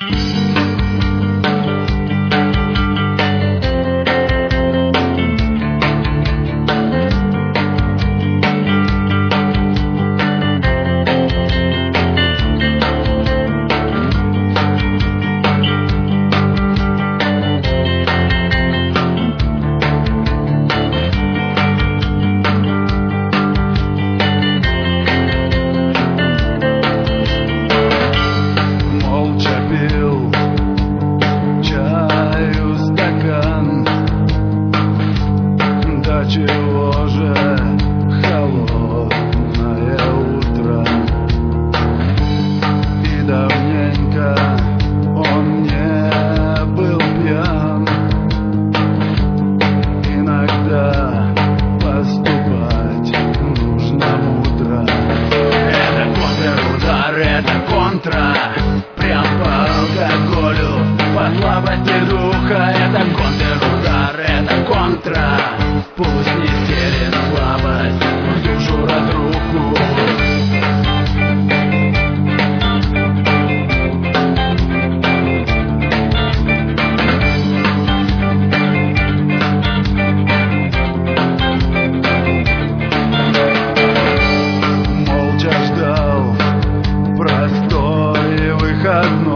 Чего же холодное утро, и давненько он не был пьян. Иногда поступать нужно мудро. Это контрудар, это контра, прям по алкоголю, по слабости духа. Это контрудар, это контра. Пусть не стелит слабость в душу разруху. Молча ждал простой выходной.